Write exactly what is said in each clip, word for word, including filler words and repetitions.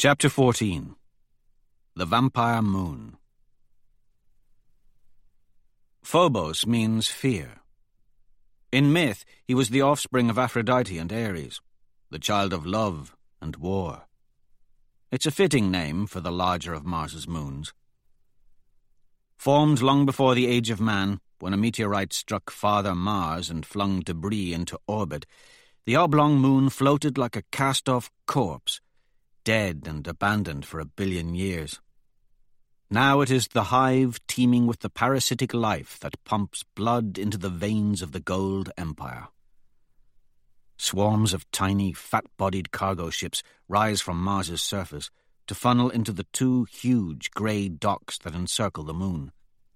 Chapter fourteen. The Vampire Moon. Phobos means fear. In myth, he was the offspring of Aphrodite and Ares, the child of love and war. It's a fitting name for the larger of Mars's moons. Formed long before the age of man, when a meteorite struck Father Mars and flung debris into orbit, the oblong moon floated like a cast-off corpse, dead and abandoned for a billion years. Now it is the hive teeming with the parasitic life that pumps blood into the veins of the gold empire. Swarms of tiny, fat-bodied cargo ships rise from Mars's surface to funnel into the two huge grey docks that encircle the moon.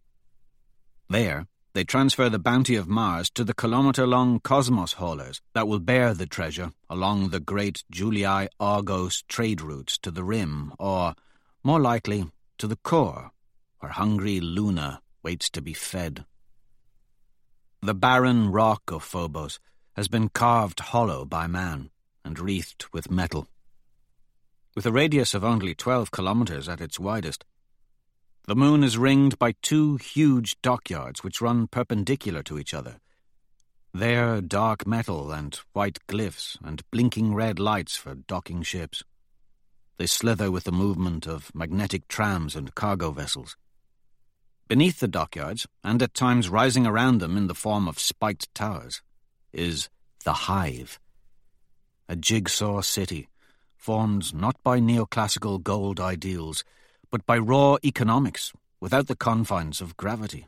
There, they transfer the bounty of Mars to the kilometre-long cosmos haulers that will bear the treasure along the great Julii-Argos trade routes to the rim, or, more likely, to the core, where hungry Luna waits to be fed. The barren rock of Phobos has been carved hollow by man and wreathed with metal. With a radius of only twelve kilometres at its widest, the moon is ringed by two huge dockyards which run perpendicular to each other. There, dark metal and white glyphs and blinking red lights for docking ships. They slither with the movement of magnetic trams and cargo vessels. Beneath the dockyards, and at times rising around them in the form of spiked towers, is the Hive, a jigsaw city formed not by neoclassical gold ideals, but by raw economics, without the confines of gravity.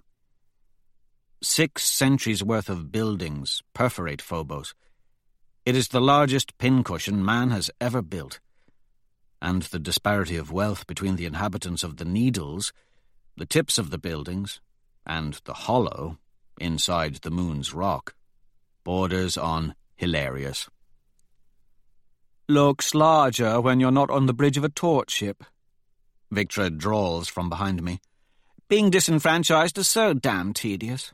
Six centuries' worth of buildings perforate Phobos. It is the largest pincushion man has ever built, and the disparity of wealth between the inhabitants of the Needles, the tips of the buildings, and the hollow inside the moon's rock, borders on hilarious. "Looks larger when you're not on the bridge of a torch ship," Victra drawls from behind me. "Being disenfranchised is so damn tedious."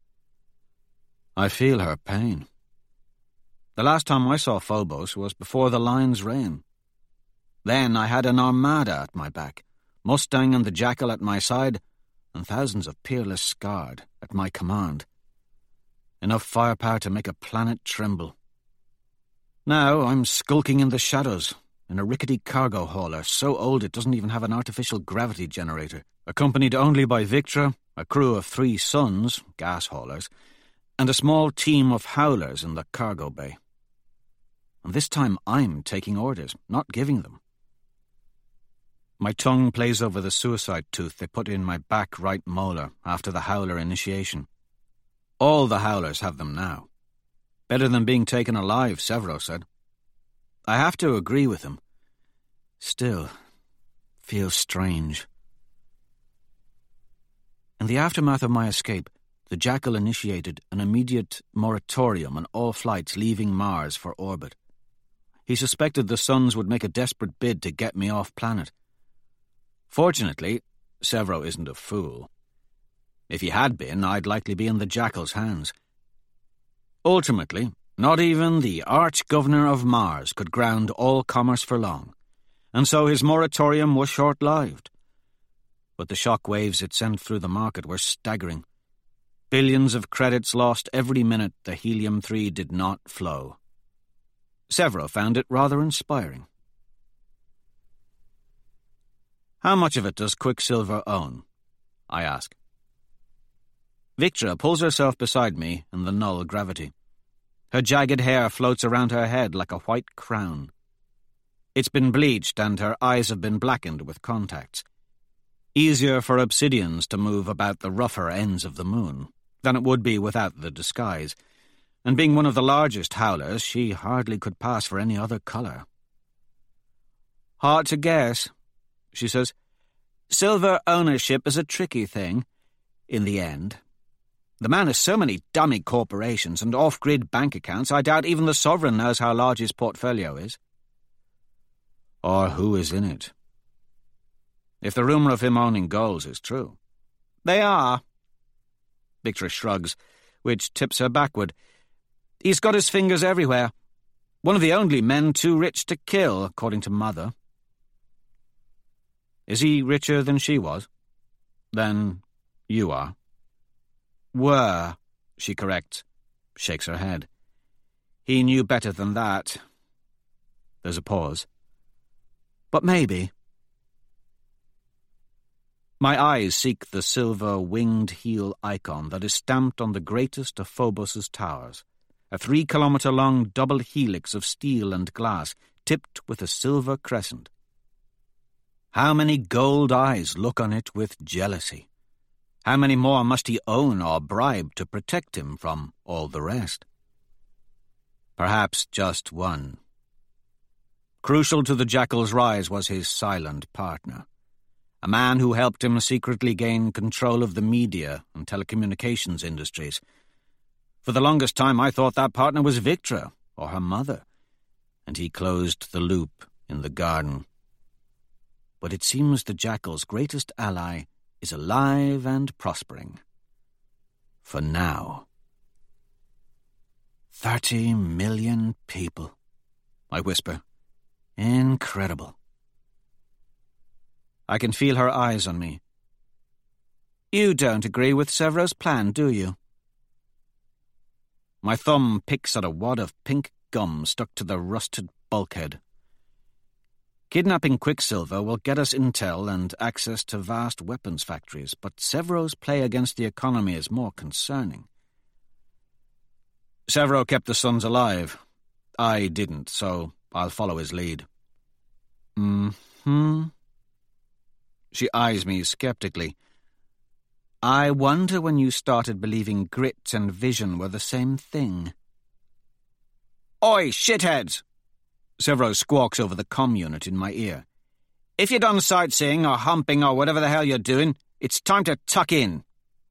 I feel her pain. The last time I saw Phobos was before the lion's reign. Then I had an armada at my back, Mustang and the Jackal at my side, and thousands of peerless Scarred at my command. Enough firepower to make a planet tremble. Now I'm skulking in the shadows, in a rickety cargo hauler so old it doesn't even have an artificial gravity generator, accompanied only by Victra, a crew of three Suns, gas haulers, and a small team of howlers in the cargo bay. And this time I'm taking orders, not giving them. My tongue plays over the suicide tooth they put in my back right molar after the howler initiation. All the howlers have them now. Better than being taken alive, Severo said. I have to agree with him. Still, feels strange. In the aftermath of my escape, the Jackal initiated an immediate moratorium on all flights leaving Mars for orbit. He suspected the Suns would make a desperate bid to get me off planet. Fortunately, Severo isn't a fool. If he had been, I'd likely be in the Jackal's hands. Ultimately, not even the Arch-Governor of Mars could ground all commerce for long, and so his moratorium was short-lived. But the shock waves it sent through the market were staggering. Billions of credits lost every minute the helium three did not flow. Severo found it rather inspiring. "How much of it does Quicksilver own?" I ask. Victra pulls herself beside me in the null gravity. Her jagged hair floats around her head like a white crown. It's been bleached and her eyes have been blackened with contacts. Easier for obsidians to move about the rougher ends of the moon than it would be without the disguise, and being one of the largest howlers, she hardly could pass for any other colour. "Hard to guess," she says. "Silver ownership is a tricky thing, in the end. The man has so many dummy corporations and off-grid bank accounts, I doubt even the Sovereign knows how large his portfolio is." Or who is in it. If the rumour of him owning goals is true. "They are." Victra shrugs, which tips her backward. "He's got his fingers everywhere. One of the only men too rich to kill, according to Mother." Is he richer than she was? Then you are. Were, she corrects, shakes her head. He knew better than that. There's a pause. But maybe. My eyes seek the silver winged heel icon that is stamped on the greatest of Phobos's towers, a three-kilometre-long double helix of steel and glass tipped with a silver crescent. How many gold eyes look on it with jealousy? How many more must he own or bribe to protect him from all the rest? Perhaps just one. Crucial to the Jackal's rise was his silent partner, a man who helped him secretly gain control of the media and telecommunications industries. For the longest time I thought that partner was Victra, or her mother, and he closed the loop in the garden. But it seems the Jackal's greatest ally is alive and prospering. For now. Thirty million people, I whisper. Incredible. I can feel her eyes on me. You don't agree with Severo's plan, do you? My thumb picks at a wad of pink gum stuck to the rusted bulkhead. Kidnapping Quicksilver will get us intel and access to vast weapons factories, but Severo's play against the economy is more concerning. Severo kept the Suns alive. I didn't, so I'll follow his lead. Mm-hmm. She eyes me skeptically. I wonder when you started believing grit and vision were the same thing. Oi, shitheads! Severo squawks over the comm unit in my ear. If you're done sightseeing or humping or whatever the hell you're doing, it's time to tuck in.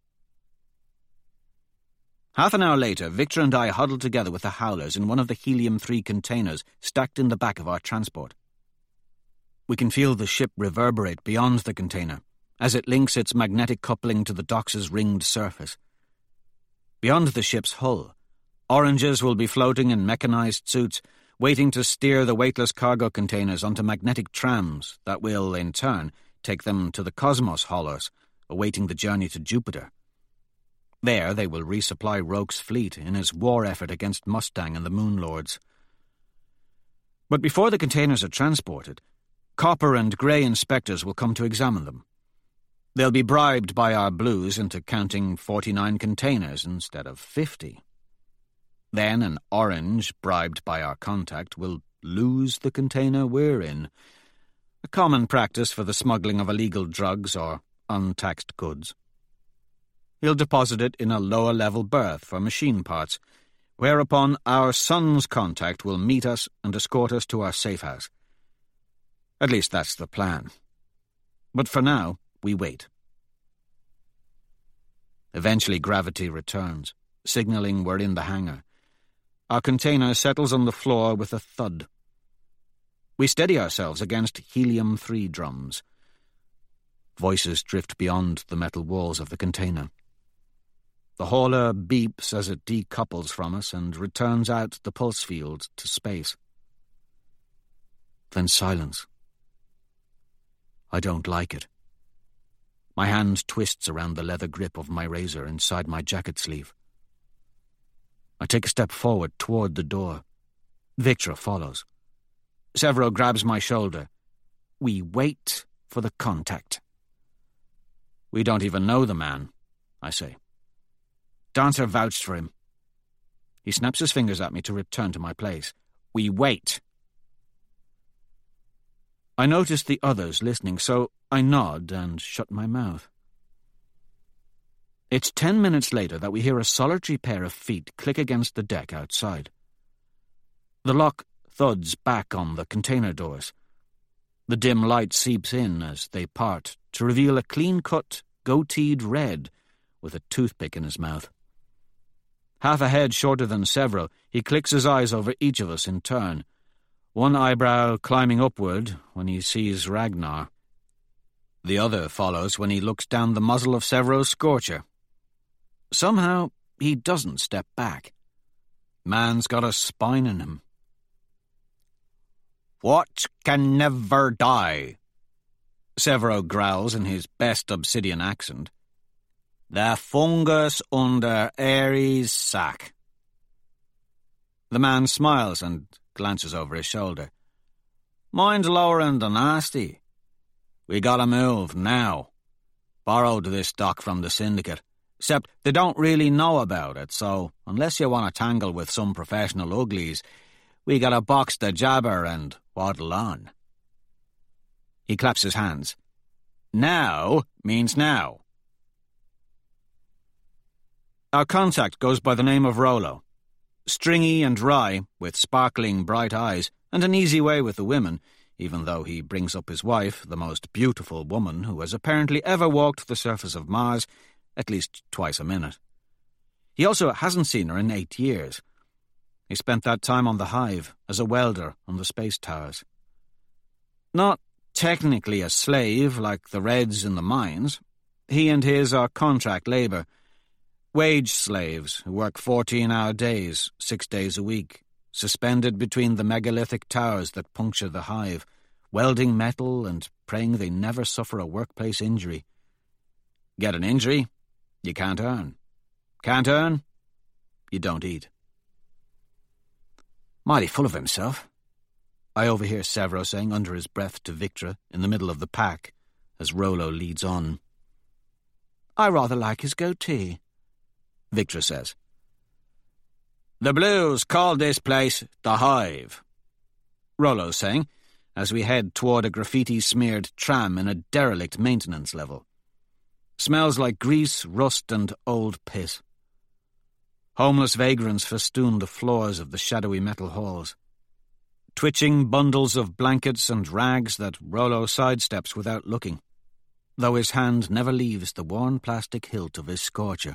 Half an hour later, Victor and I huddled together with the Howlers in one of the helium three containers stacked in the back of our transport. We can feel the ship reverberate beyond the container as it links its magnetic coupling to the dock's ringed surface. Beyond the ship's hull, oranges will be floating in mechanized suits, waiting to steer the weightless cargo containers onto magnetic trams that will, in turn, take them to the Cosmos haulers, awaiting the journey to Jupiter. There they will resupply Roke's fleet in his war effort against Mustang and the Moon Lords. But before the containers are transported, copper and grey inspectors will come to examine them. They'll be bribed by our blues into counting forty-nine containers instead of fifty. Then an orange, bribed by our contact, will lose the container we're in, a common practice for the smuggling of illegal drugs or untaxed goods. He'll deposit it in a lower-level berth for machine parts, whereupon our son's contact will meet us and escort us to our safe house. At least that's the plan. But for now, we wait. Eventually gravity returns, signaling we're in the hangar. Our container settles on the floor with a thud. We steady ourselves against helium three drums. Voices drift beyond the metal walls of the container. The hauler beeps as it decouples from us and returns out the pulse field to space. Then silence. I don't like it. My hand twists around the leather grip of my razor inside my jacket sleeve. I take a step forward toward the door. Victra follows. Severo grabs my shoulder. We wait for the contact. We don't even know the man, I say. Dancer vouched for him. He snaps his fingers at me to return to my place. We wait. I notice the others listening, so I nod and shut my mouth. It's ten minutes later that we hear a solitary pair of feet click against the deck outside. The lock thuds back on the container doors. The dim light seeps in as they part to reveal a clean-cut, goateed Red with a toothpick in his mouth. Half a head shorter than Severo, he clicks his eyes over each of us in turn, one eyebrow climbing upward when he sees Ragnar. The other follows when he looks down the muzzle of Severo's Scorcher. Somehow, he doesn't step back. Man's got a spine in him. What can never die? Severo growls in his best obsidian accent. The fungus under Ares' sack. The man smiles and glances over his shoulder. Mine's lowering the nasty. We gotta move, now. Borrowed this dock from the syndicate, except they don't really know about it, so unless you want to tangle with some professional uglies, we gotta box the jabber and waddle on. He claps his hands. Now means now. Our contact goes by the name of Rollo. Stringy and wry, with sparkling bright eyes, and an easy way with the women, even though he brings up his wife, the most beautiful woman who has apparently ever walked the surface of Mars, at least twice a minute. He also hasn't seen her in eight years. He spent that time on the Hive, as a welder on the space towers. Not technically a slave like the Reds in the mines. He and his are contract labour, wage slaves who work fourteen-hour days, six days a week, suspended between the megalithic towers that puncture the Hive, welding metal and praying they never suffer a workplace injury. Get an injury, you can't earn. Can't earn, you don't eat. Mighty full of himself, I overhear Severo saying under his breath to Victra in the middle of the pack as Rollo leads on. I rather like his goatee, Victra says. The Blues called this place the Hive, Rollo's saying, as we head toward a graffiti-smeared tram in a derelict maintenance level. Smells like grease, rust, and old piss. Homeless vagrants festoon the floors of the shadowy metal halls. Twitching bundles of blankets and rags that Rollo sidesteps without looking, though his hand never leaves the worn plastic hilt of his scorcher.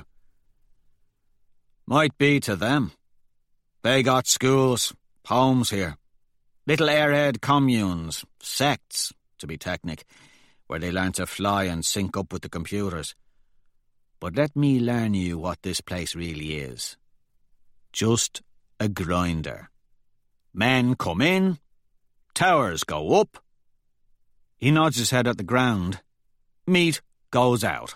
Might be to them. They got schools, homes here. Little airhead communes, sects, to be technic, where they learn to fly and sync up with the computers. But let me learn you what this place really is. Just a grinder. Men come in, towers go up. He nods his head at the ground. Meat goes out.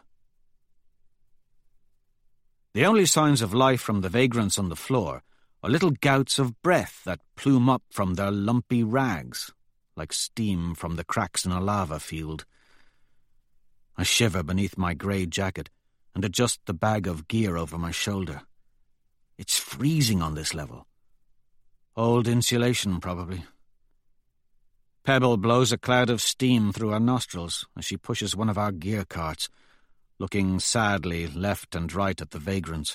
The only signs of life from the vagrants on the floor are little gouts of breath that plume up from their lumpy rags, like steam from the cracks in a lava field. I shiver beneath my grey jacket and adjust the bag of gear over my shoulder. It's freezing on this level. Old insulation, probably. Pebble blows a cloud of steam through her nostrils as she pushes one of our gear carts, looking sadly left and right at the vagrants.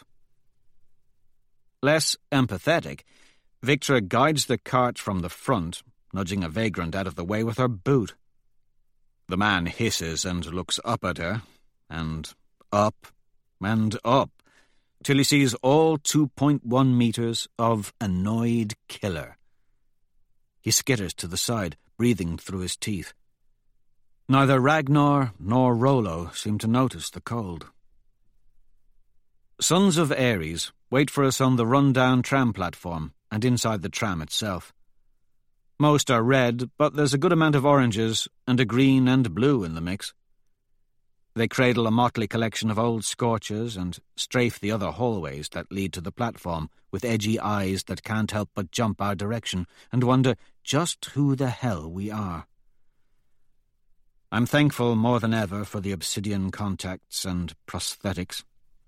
Less empathetic, Victra guides the cart from the front, nudging a vagrant out of the way with her boot. The man hisses and looks up at her, and up, and up, till he sees all two point one metres of annoyed killer. He skitters to the side, breathing through his teeth. Neither Ragnar nor Rollo seem to notice the cold. Sons of Ares wait for us on the run-down tram platform and inside the tram itself. Most are red, but there's a good amount of oranges and a green and blue in the mix. They cradle a motley collection of old scorchers and strafe the other hallways that lead to the platform with edgy eyes that can't help but jump our direction and wonder just who the hell we are. I'm thankful more than ever for the obsidian contacts and prosthetics.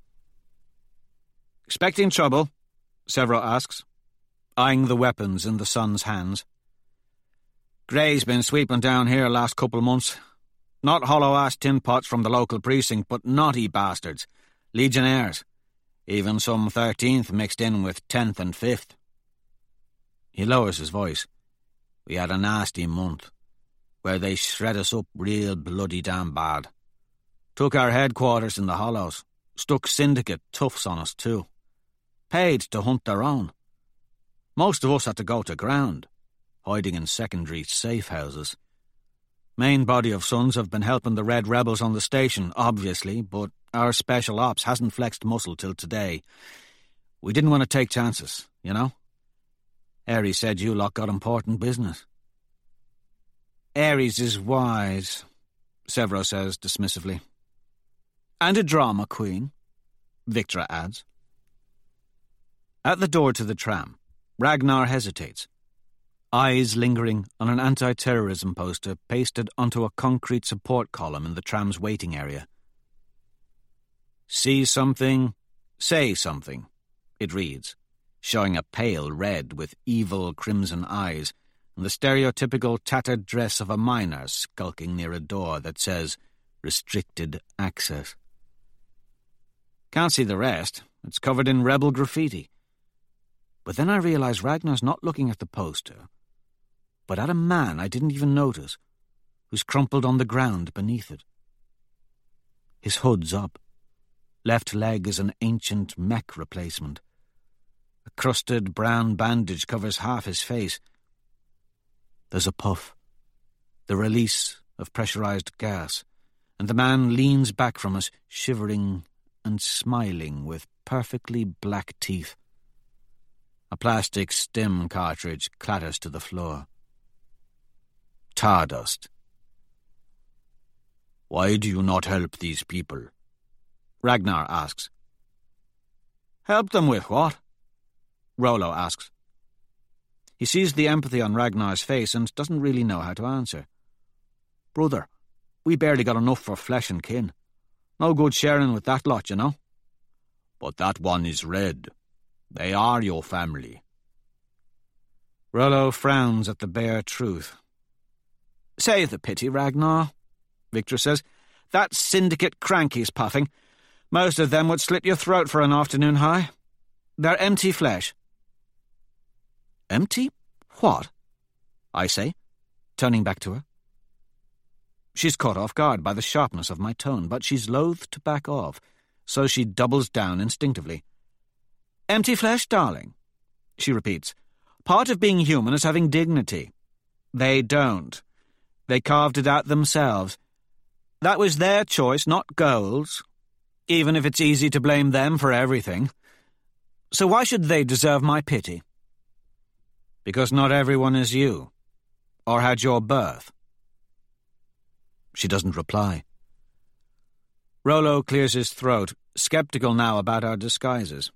Expecting trouble? Severo asks, eyeing the weapons in the son's hands. Gray's been sweeping down here last couple months. Not hollow-ass tin pots from the local precinct, but naughty bastards. Legionnaires. Even some thirteenth mixed in with tenth and fifth. He lowers his voice. We had a nasty month, where they shred us up real bloody damn bad. Took our headquarters in the hollows. Stuck syndicate toughs on us, too. Paid to hunt their own. Most of us had to go to ground, hiding in secondary safe houses. Main body of sons have been helping the Red Rebels on the station, obviously, but our special ops hasn't flexed muscle till today. We didn't want to take chances, you know? Ares said you lot got important business. Ares is wise, Severo says dismissively. And a drama queen, Victra adds. At the door to the tram, Ragnar hesitates, eyes lingering on an anti-terrorism poster pasted onto a concrete support column in the tram's waiting area. See something, say something, it reads, showing a pale red with evil crimson eyes and the stereotypical tattered dress of a miner skulking near a door that says, restricted access. Can't see the rest. It's covered in rebel graffiti. But then I realise Ragnar's not looking at the poster, but at a man I didn't even notice, who's crumpled on the ground beneath it. His hood's up. Left leg is an ancient mech replacement. A crusted brown bandage covers half his face. There's a puff, the release of pressurized gas, and the man leans back from us, shivering and smiling with perfectly black teeth. A plastic stim cartridge clatters to the floor. Tar dust. Why do you not help these people? Ragnar asks. Help them with what? Rollo asks. He sees the empathy on Ragnar's face and doesn't really know how to answer. Brother, we barely got enough for flesh and kin. No good sharing with that lot, you know. But that one is red. They are your family. Rollo frowns at the bare truth. Save the pity, Ragnar, Victor says. That syndicate crank he's puffing. Most of them would slit your throat for an afternoon high. They're empty flesh. Empty? What? I say, turning back to her. She's caught off guard by the sharpness of my tone, but she's loath to back off, so she doubles down instinctively. Empty flesh, darling, she repeats. Part of being human is having dignity. They don't. They carved it out themselves. That was their choice, not Gold's, even if it's easy to blame them for everything. So why should they deserve my pity? Because not everyone is you, or had your birth. She doesn't reply. Rollo clears his throat, sceptical now about our disguises.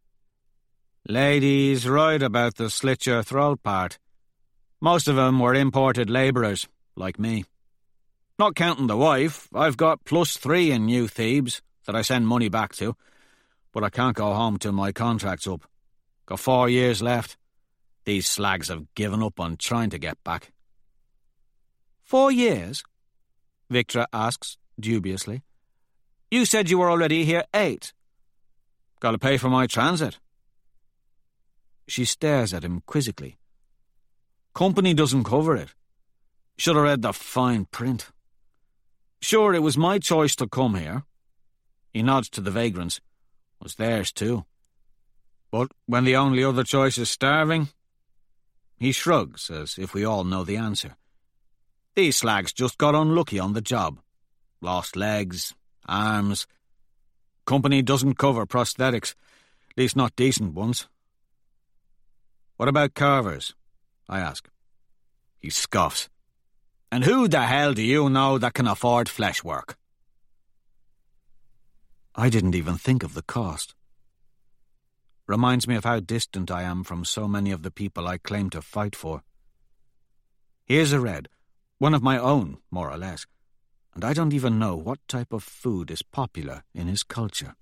Lady's right about the slit-your-throat part. Most of them were imported labourers, like me. Not counting the wife, I've got plus three in New Thebes that I send money back to, but I can't go home till my contract's up. Got four years left. These slags have given up on trying to get back. Four years? Victra asks, dubiously. You said you were already here eight. Got to pay for my transit. She stares at him quizzically. Company doesn't cover it. Should have read the fine print. Sure, it was my choice to come here. He nods to the vagrants. It was theirs too. But when the only other choice is starving, he shrugs as if we all know the answer. These slags just got unlucky on the job. Lost legs, arms. Company doesn't cover prosthetics, at least not decent ones. What about carvers? I ask. He scoffs. And who the hell do you know that can afford flesh work? I didn't even think of the cost. Reminds me of how distant I am from so many of the people I claim to fight for. Here's a red, one of my own, more or less, and I don't even know what type of food is popular in his culture.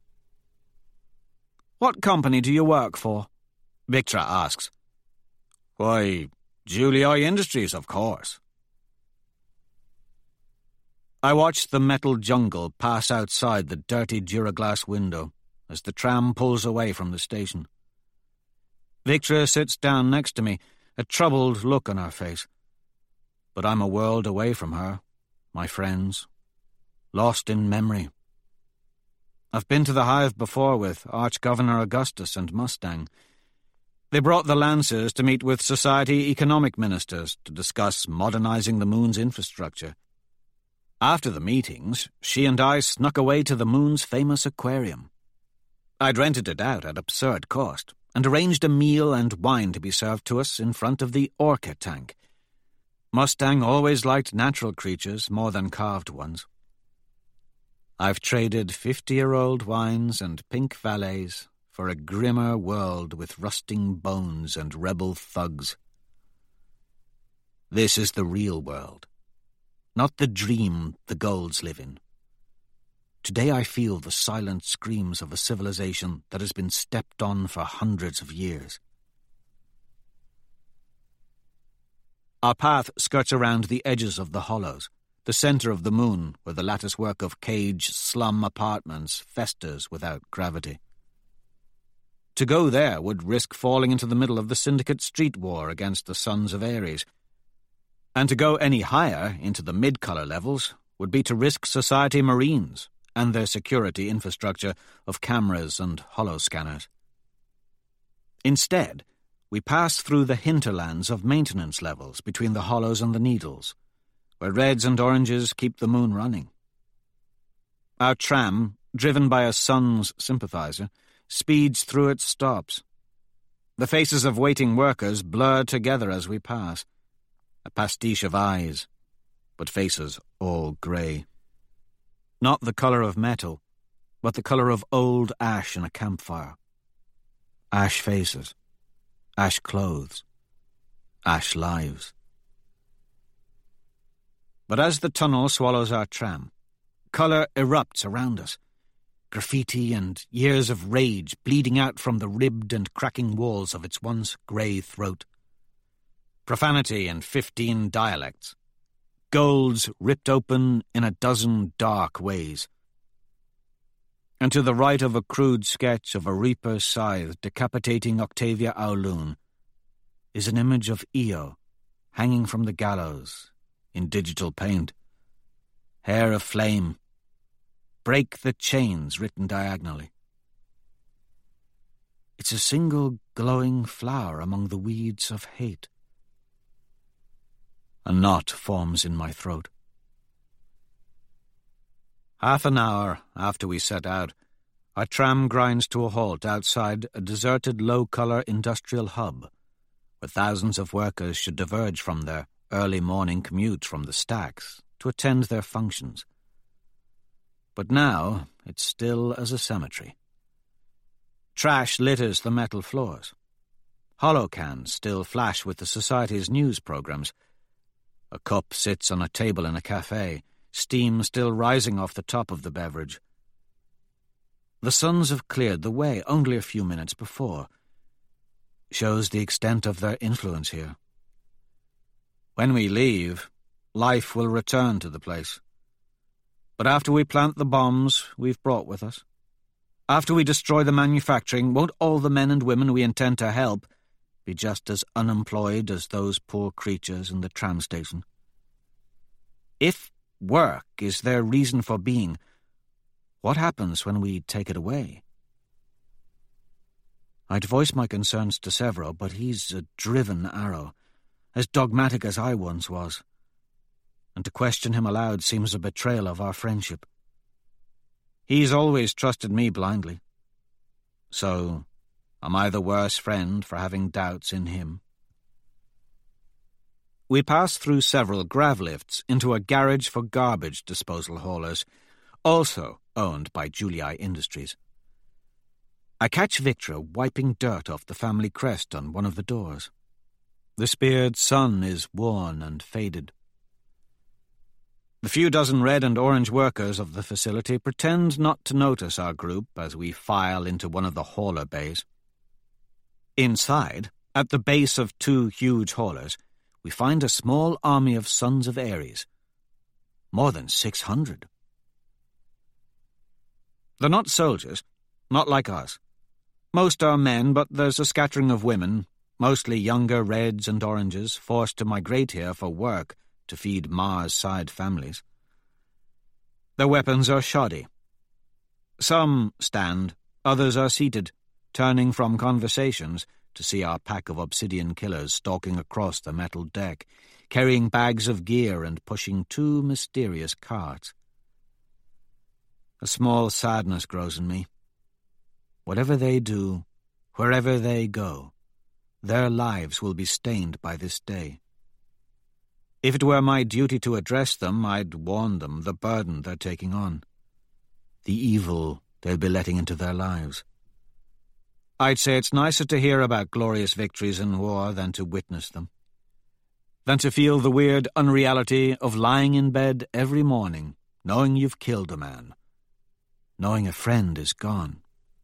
What company do you work for? Victra asks. Why, Julii Industries, of course. I watch the metal jungle pass outside the dirty Duraglass window as the tram pulls away from the station. Victra sits down next to me, a troubled look on her face. But I'm a world away from her, my friends, lost in memory. I've been to the Hive before with Arch-Governor Augustus and Mustang. They brought the Lancers to meet with Society Economic Ministers to discuss modernizing the Moon's infrastructure. After the meetings, she and I snuck away to the Moon's famous aquarium. I'd rented it out at absurd cost and arranged a meal and wine to be served to us in front of the Orca tank. Mustang always liked natural creatures more than carved ones. I've traded fifty-year-old wines and pink valets for a grimmer world with rusting bones and rebel thugs. This is the real world, not the dream the Golds live in. Today I feel the silent screams of a civilization that has been stepped on for hundreds of years. Our path skirts around the edges of the hollows, the centre of the moon where the lattice-work of cage slum apartments festers without gravity. To go there would risk falling into the middle of the syndicate street war against the Sons of Ares, and to go any higher into the mid-colour levels would be to risk Society Marines and their security infrastructure of cameras and holoscanners. Instead, we pass through the hinterlands of maintenance levels between the hollows and the needles, where reds and oranges keep the moon running. Our tram, driven by a Sun's sympathizer, speeds through its stops. The faces of waiting workers blur together as we pass, a pastiche of eyes, but faces all grey. Not the colour of metal, but the colour of old ash in a campfire. Ash faces, ash clothes, ash lives. But as the tunnel swallows our tram, colour erupts around us, graffiti and years of rage bleeding out from the ribbed and cracking walls of its once grey throat. Profanity in fifteen dialects. Golds ripped open in a dozen dark ways. And to the right of a crude sketch of a reaper's scythe decapitating Octavia Aulun is an image of Io hanging from the gallows in digital paint. Hair of flame. Break the chains written diagonally. It's a single glowing flower among the weeds of hate. A knot forms in my throat. Half an hour after we set out, our tram grinds to a halt outside a deserted low-colour industrial hub, where thousands of workers should diverge from their early morning commute from the stacks to attend their functions. But now it's still as a cemetery. Trash litters the metal floors. Hollow cans still flash with the Society's news programs. A cup sits on a table in a cafe, steam still rising off the top of the beverage. The Sons have cleared the way only a few minutes before. Shows the extent of their influence here. When we leave, life will return to the place. But after we plant the bombs we've brought with us, after we destroy the manufacturing, won't all the men and women we intend to help be just as unemployed as those poor creatures in the tram station? If work is their reason for being, what happens when we take it away? I'd voice my concerns to Severo, but he's a driven arrow, as dogmatic as I once was, and to question him aloud seems a betrayal of our friendship. He's always trusted me blindly. So, am I the worse friend for having doubts in him? We pass through several grav lifts into a garage for garbage disposal haulers, also owned by Julii Industries. I catch Victra wiping dirt off the family crest on one of the doors. The speared sun is worn and faded. The few dozen red and orange workers of the facility pretend not to notice our group as we file into one of the hauler bays. Inside, at the base of two huge haulers, we find a small army of Sons of Ares. More than six hundred. They're not soldiers, not like us. Most are men, but there's a scattering of women, mostly younger reds and oranges, forced to migrate here for work to feed Mars-side families. Their weapons are shoddy. Some stand, others are seated, turning from conversations to see our pack of obsidian killers stalking across the metal deck, carrying bags of gear and pushing two mysterious carts. A small sadness grows in me. Whatever they do, wherever they go, their lives will be stained by this day. If it were my duty to address them, I'd warn them the burden they're taking on, the evil they'll be letting into their lives. I'd say it's nicer to hear about glorious victories in war than to witness them, than to feel the weird unreality of lying in bed every morning, knowing you've killed a man, knowing a friend is gone.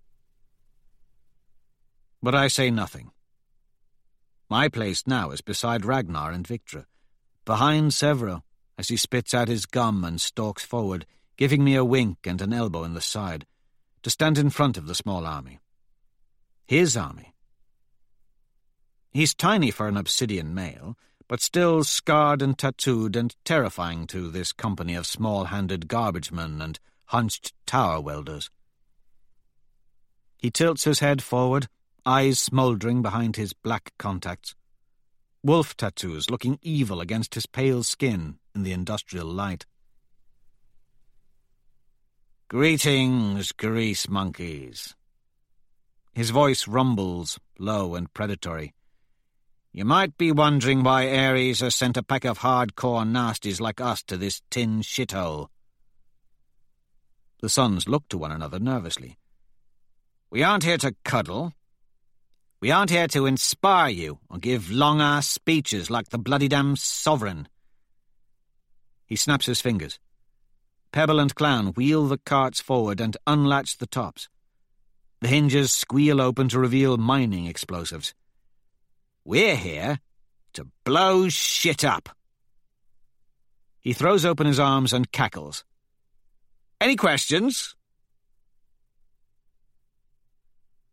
But I say nothing. My place now is beside Ragnar and Victra, behind Severo, as he spits out his gum and stalks forward, giving me a wink and an elbow in the side, to stand in front of the small army. His army. He's tiny for an obsidian male, but still scarred and tattooed and terrifying to this company of small-handed garbage men and hunched tower welders. He tilts his head forward, eyes smouldering behind his black contacts. Wolf tattoos looking evil against his pale skin in the industrial light. "Greetings, grease monkeys." His voice rumbles, low and predatory. "You might be wondering why Ares has sent a pack of hardcore nasties like us to this tin shithole." The sons look to one another nervously. "We aren't here to cuddle. We aren't here to inspire you or give long-ass speeches like the bloody damn sovereign." He snaps his fingers. Pebble and Clown wheel the carts forward and unlatch the tops. The hinges squeal open to reveal mining explosives. "We're here to blow shit up." He throws open his arms and cackles. "Any questions?"